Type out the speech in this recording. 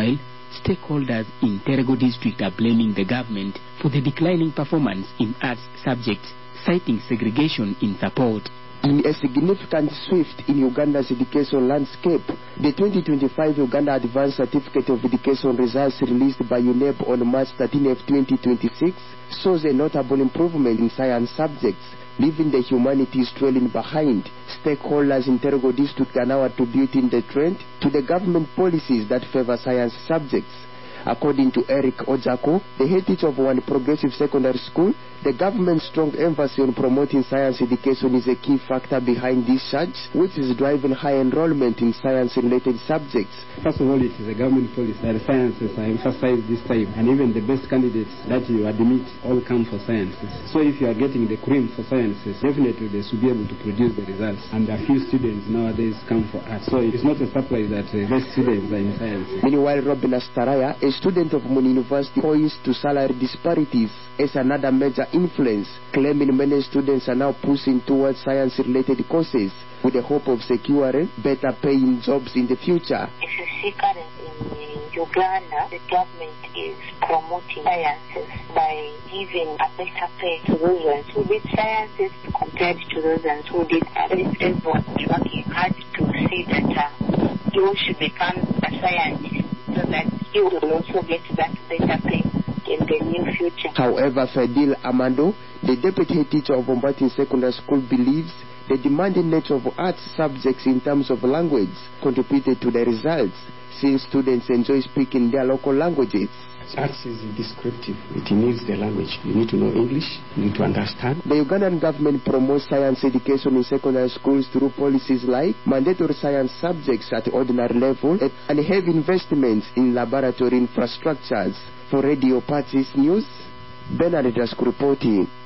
Meanwhile, stakeholders in Terego district are blaming the government for the declining performance in arts subjects, citing segregation in support. In a significant shift in Uganda's education landscape, the 2025 Uganda Advanced Certificate of Education results released by UNEP on March 13, 2026 shows a notable improvement in science subjects, leaving the humanities trailing behind. Stakeholders in Terego district are now attributing the trend to the government policies that favor science subjects. According to Eric Ojako, the head teacher of one progressive secondary school, the government's strong emphasis on promoting science education is a key factor behind this surge, which is driving high enrollment in science-related subjects. First of all, it is a government policy that sciences are emphasized this time, and even the best candidates that you admit all come for sciences. So if you are getting the cream for sciences, definitely they should be able to produce the results. And a few students nowadays come for arts. So it's not a surprise that the best students are in science. Meanwhile, Robin Astaraya, a student of Muni University, points to salary disparities as another major influence, claiming many students are now pushing towards science-related courses with the hope of securing better paying jobs in the future. If you see currently in Uganda, the government is promoting sciences by giving a better pay to those who did sciences compared to those who did arts. Everyone is working hard to see that you should become a scientist, so that you will also get that better pay in the near future. However, Fadil Amando, the deputy head teacher of Ombati Secondary School, believes the demanding nature of arts subjects in terms of language contributed to the results, since students enjoy speaking their local languages. Arts is descriptive. It needs the language. You need to know English. You need to understand. The Ugandan government promotes science education in secondary schools through policies like mandatory science subjects at ordinary level and heavy investments in laboratory infrastructures. For Radio Parties News, Bernard Dasku reporting.